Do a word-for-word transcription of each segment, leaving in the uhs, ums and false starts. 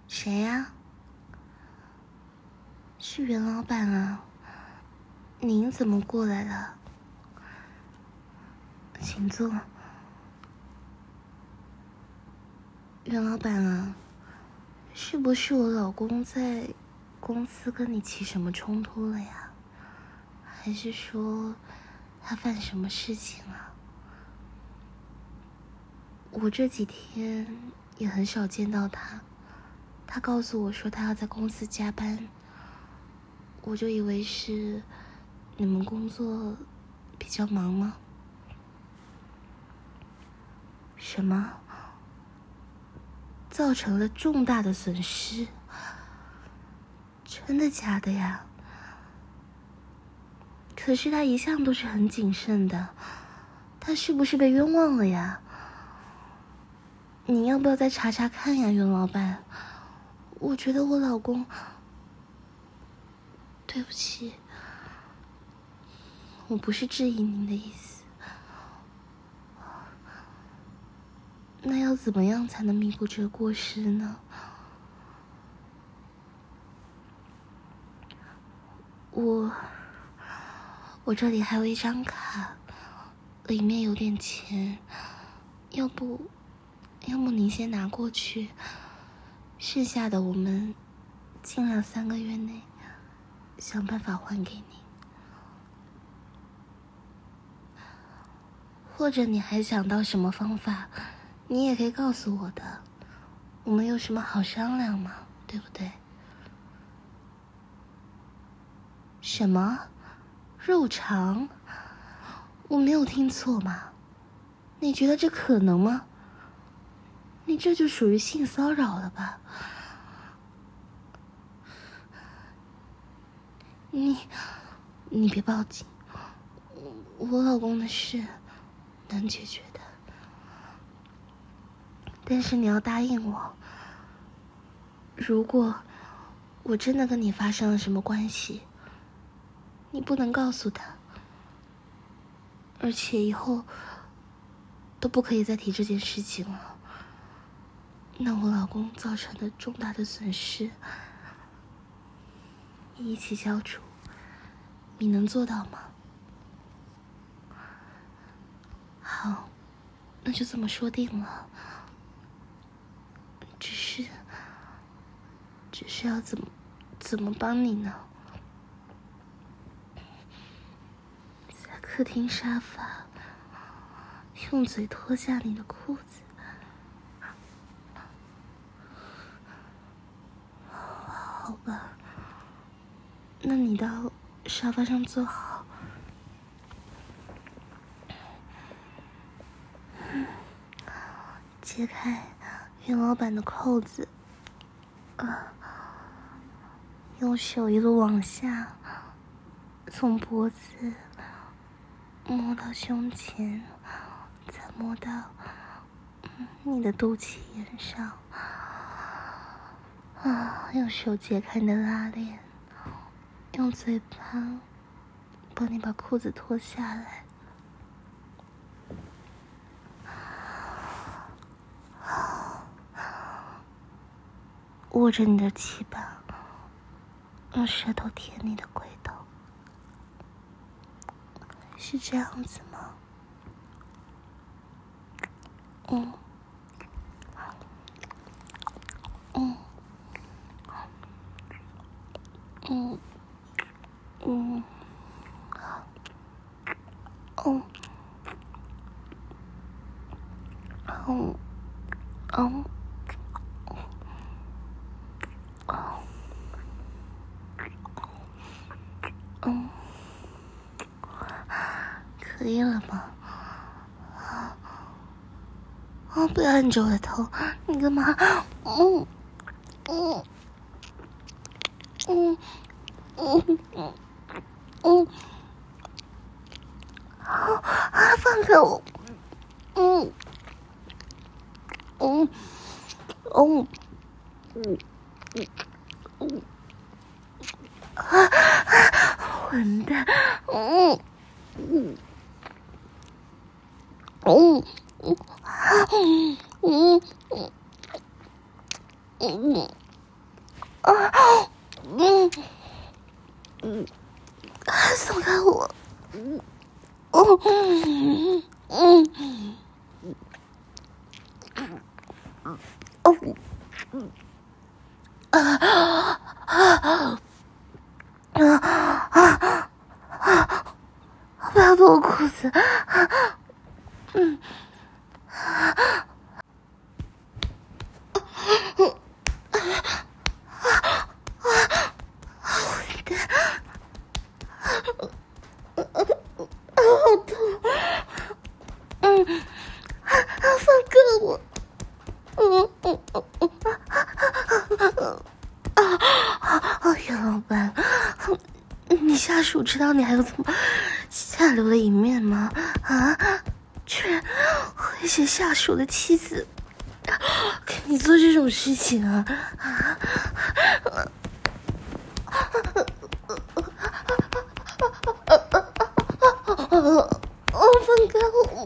谁呀？是袁老板啊，您怎么过来了？请坐。袁老板啊，是不是我老公在公司跟你起什么冲突了呀？还是说他犯什么事情了？我这几天也很少见到他，他告诉我说他要在公司加班，我就以为是你们工作比较忙吗？什么？造成了重大的损失？真的假的呀？可是他一向都是很谨慎的，他是不是被冤枉了呀？你要不要再查查看呀，袁老板？我觉得我老公……对不起，我不是质疑您的意思。那要怎么样才能弥补这个过失呢？我……我这里还有一张卡，里面有点钱，要不……要不您先拿过去，剩下的我们尽量三个月内想办法还给你。或者你还想到什么方法，你也可以告诉我的，我们有什么好商量嘛，对不对？什么？肉偿？我没有听错吗？你觉得这可能吗？你这就属于性骚扰了吧？你你别报警，我老公的事能解决的，但是你要答应我，如果我真的跟你发生了什么关系，你不能告诉他，而且以后都不可以再提这件事情了。那我老公造成的重大的损失一起消除，你能做到吗？好，那就这么说定了。只是，只是要怎么怎么帮你呢？在客厅沙发，用嘴脱下你的裤子。好吧，那你到沙发上坐好。揭开袁老板的扣子，啊，用手一路往下，从脖子摸到胸前，再摸到嗯你的肚脐眼上，啊，用手解开你的拉链，用嘴巴帮你把裤子脱下来。握着你的鸡巴，用舌头舔你的龟头，是这样子吗？嗯，嗯，嗯，嗯，哦，哦，哦。嗯，可以了吗？啊，哦，不要按着我的头，你干嘛？嗯，嗯，嗯，嗯，嗯，嗯，啊，放开我！嗯，嗯，嗯，嗯，嗯，嗯，啊！混蛋！嗯，嗯，嗯，嗯，嗯，嗯，嗯， 啊，嗯嗯，松开我，嗯，哦，嗯嗯嗯，哦，嗯啊啊啊啊啊！不要脱我裤子，嗯。好痛！嗯，放开我！嗯嗯嗯嗯啊！啊，袁老板，你下属知道你还有这么下流的一面吗？啊，居然威胁下属的妻子，给你做这种事情啊！啊！哦，放开我！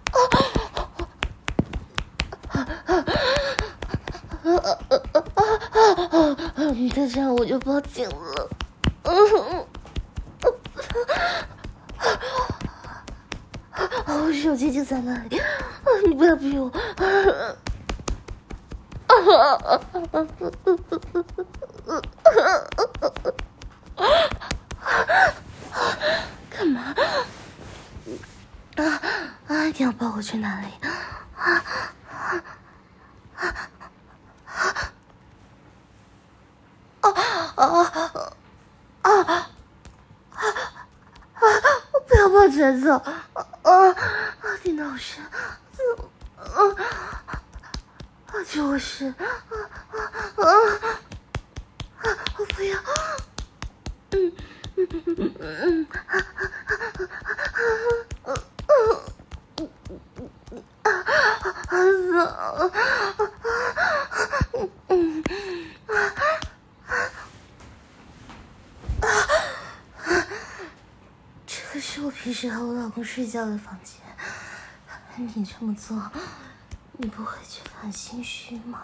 你再这样我就报警了。我手机就在那里，你不要逼我。干嘛？啊啊！你要抱我去哪里？啊啊啊啊啊啊！不要抱着走！啊啊！听到我声，啊啊！就是啊啊啊！我不要！嗯嗯嗯嗯啊啊啊啊啊！嗯啊！这个是我平时和我老公睡觉的房间，你这么做，你不会觉得很心虚吗？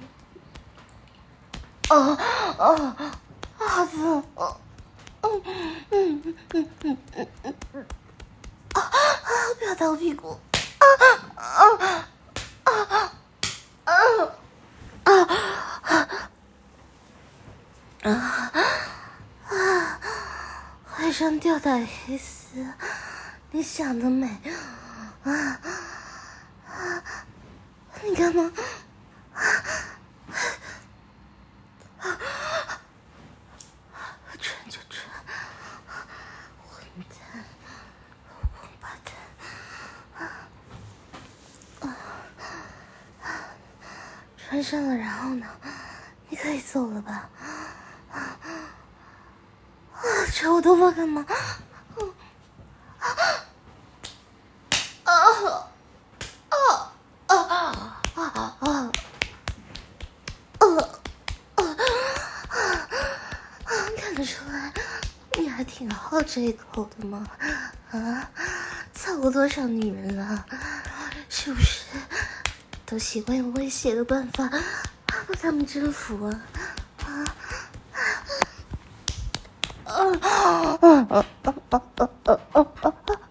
哦哦，阿子，哦，嗯嗯嗯嗯嗯嗯嗯，啊啊！不要打我屁股！啊啊啊啊啊啊啊啊！怀上吊带黑丝，你想得美！啊啊！你干嘛？穿就穿，混蛋，王八蛋！啊，穿上了，然后呢？你可以走了吧？啊啊！扯我头发干嘛？啊啊啊啊啊啊啊！看得出来，你还挺好这一口的嘛？啊，操过多少女人了？是不是都习惯用威胁的办法把他们征服啊？啊啊啊啊啊啊啊啊！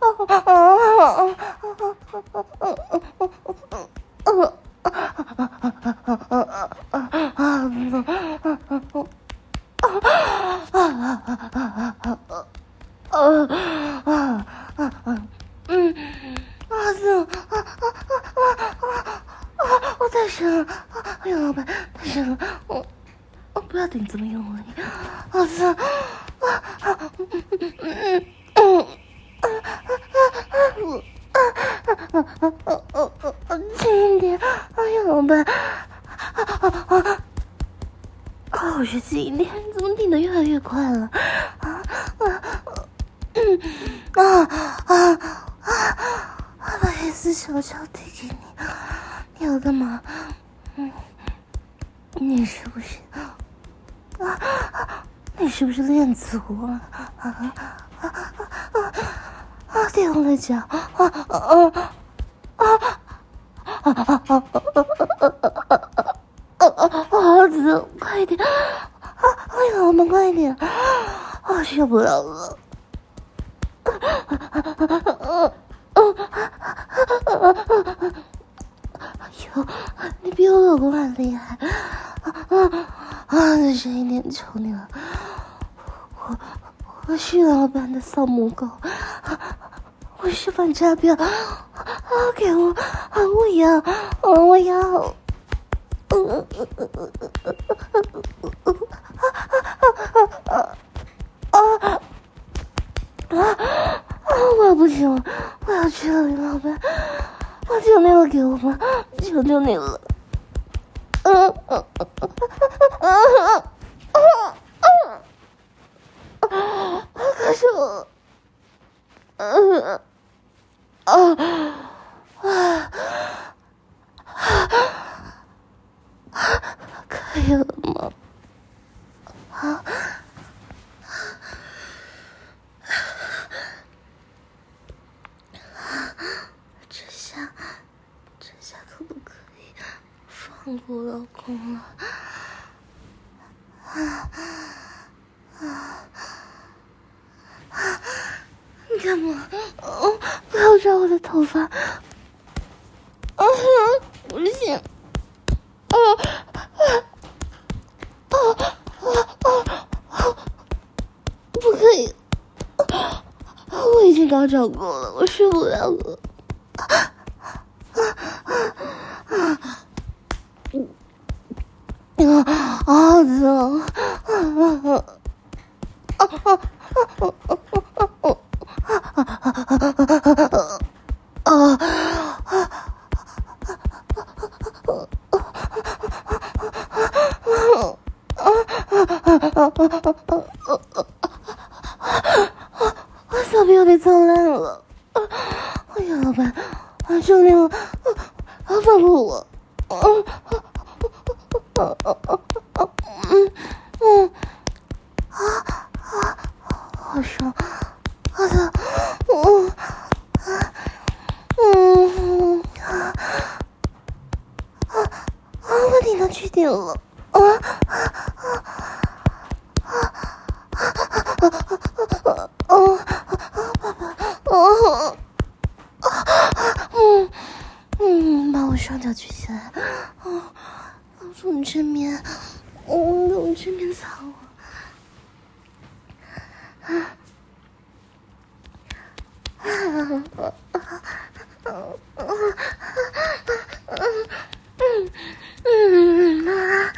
我太深了，哎呀，老板，太深了，我我不要你这么用力，我操！轻一点，哎呀，老板！啊，我是轻一点，你怎么顶得越来越快了？啊啊嗯啊啊啊！把黑丝小小递给你，你要干嘛？嗯，你是不是啊？你是不是练足啊？啊啊啊啊啊！跌我的脚！啊啊啊啊！啊啊啊啊啊啊！儿子，快点！ 哎呀，老板快一点，啊，受不了了。哎呦，你比我老公还厉害！啊啊啊！那声音点求你了，我我是老板的扫母狗，我是反诈骗，啊！给我，啊！我要，啊！我要！嗯嗯嗯嗯嗯嗯啊啊啊！我不行了，我要去了，林老板，我求你了，给我吧，求求你了。嗯嗯嗯嗯嗯嗯，可是我，嗯啊啊啊，可以了吗？啊。这下，这下可不可以放过老公了？啊啊啊！你干嘛？哦，不要抓我的头发！啊，不行！啊啊啊啊啊！不可以！我已经高潮过了，我受不了了。啊啊！疼！啊啊啊啊啊啊！我小臂要被操烂了！哎呀，老板，啊，求你了，啊，放过我！嗯嗯嗯啊啊，好爽！好的，嗯嗯啊啊啊！我顶到据点了！啊啊啊！哦，爸爸，哦，嗯嗯，把我双脚举起来，哦，用正面，哦，用正面擦我，啊啊啊啊啊啊嗯嗯啊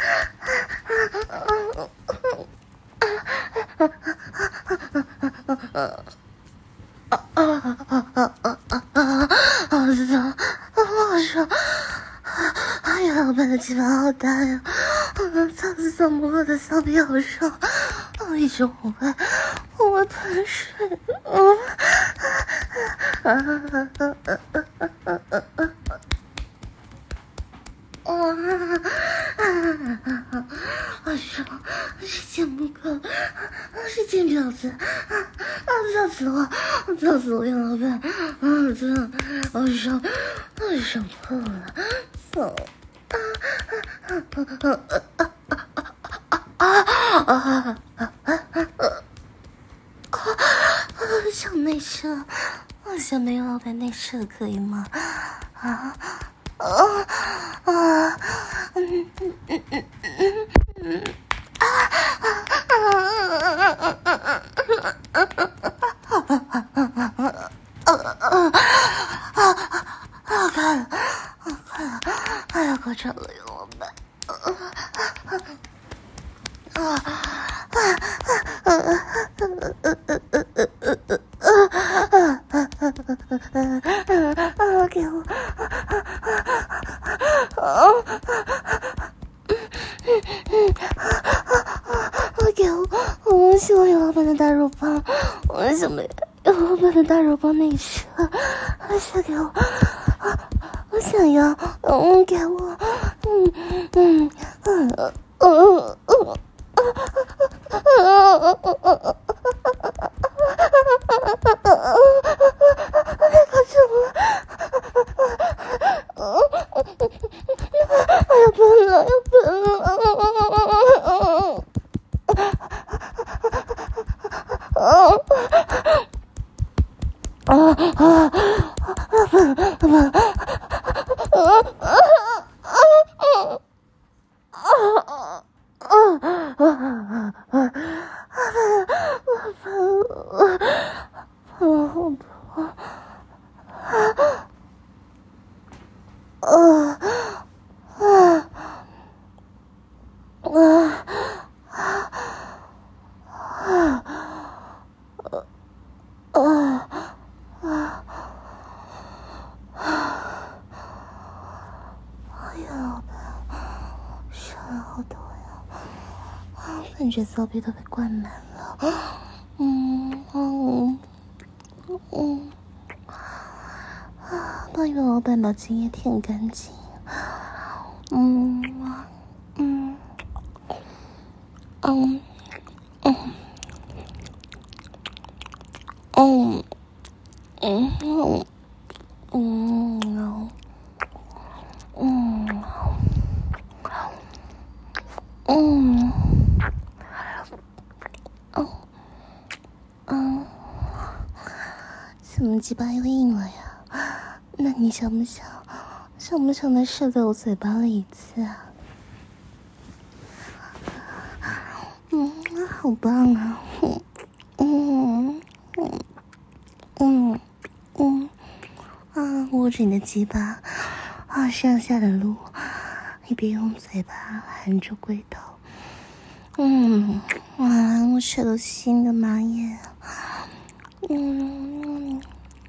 啊啊啊啊啊啊啊啊啊！好疼，好爽！哎呀，老板的鸡巴好大呀！操死小母狗的小臂好爽！一种我爱，我喷水！嗯啊啊啊啊啊啊啊啊！啊啊啊啊！好爽！是贱母狗，是贱婊子！啊啊！操死我！操死我呀，老板！啊，真的，好爽！好爽破了！走！啊啊啊啊啊啊啊啊啊！想内射，想没有老板内射可以吗？啊啊啊！嗯嗯嗯嗯嗯嗯啊啊啊啊啊啊！快了，快了！哎呀，高潮了，老板！啊啊啊啊！给我！啊！给我！我喜欢有老板的大肉棒，我想没有老板的大肉棒内射，射给我！我想要，嗯，给我，嗯嗯嗯嗯嗯嗯。太搞笑了！哎呀，笨了，要笨了！ 了好多，啊啊啊啊啊！哎呀，老板，水了好多呀！感觉骚逼都被灌满了。嗯嗯嗯啊！帮一个老板把精液舔干净。嗯嗯嗯嗯嗯嗯嗯嗯嗯嗯嗯嗯，怎么鸡巴又硬了呀？那你想不想，想不想再射在我嘴巴里一次啊？嗯，好棒啊！嗯嗯嗯嗯啊，握着你的鸡巴啊，上下的路，一边用嘴巴含住龟头。嗯，啊，我射了新的麻叶。嗯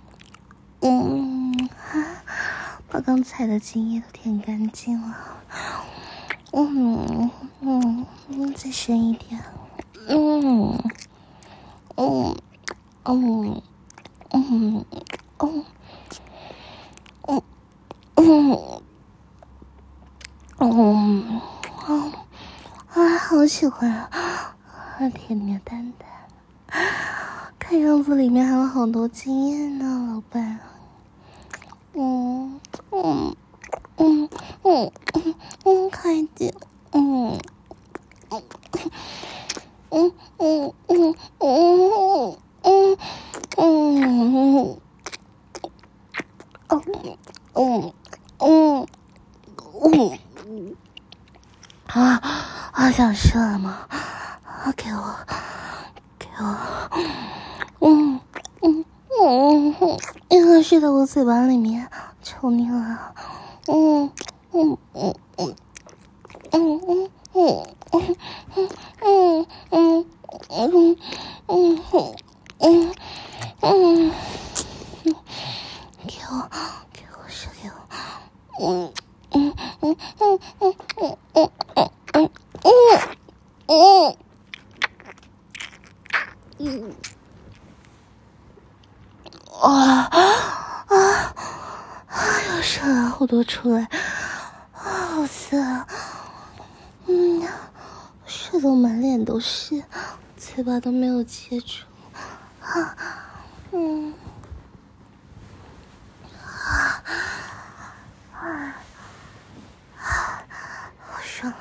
嗯啊，把刚才的精液都舔干净了。嗯嗯嗯，再深一点。嗯嗯嗯嗯嗯嗯嗯嗯嗯啊，好喜欢啊！啊，甜你的蛋蛋，看样子里面还有好多经验呢，老板。嗯嗯嗯嗯嗯嗯，快点！嗯嗯嗯嗯嗯嗯嗯嗯嗯嗯嗯啊啊！想射了吗？啊，给我，给我！嗯嗯嗯嗯，一会儿睡到我嘴巴里面，求你了！嗯嗯嗯嗯嗯嗯嗯嗯嗯嗯嗯嗯嗯嗯嗯，给我，给我射，给我！嗯嗯嗯嗯嗯嗯嗯嗯嗯嗯嗯。啊啊啊！要射了好多出来，啊，好色啊！嗯，射得我满脸都是，嘴巴都没有接住。啊，嗯，啊啊啊！好爽！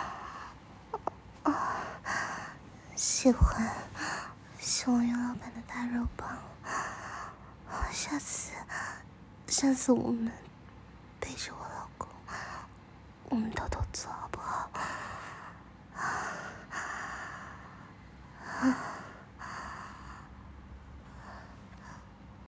啊，喜欢喜欢袁老板的大肉棒。下次，下次我们背着我老公，我们偷偷做好不好？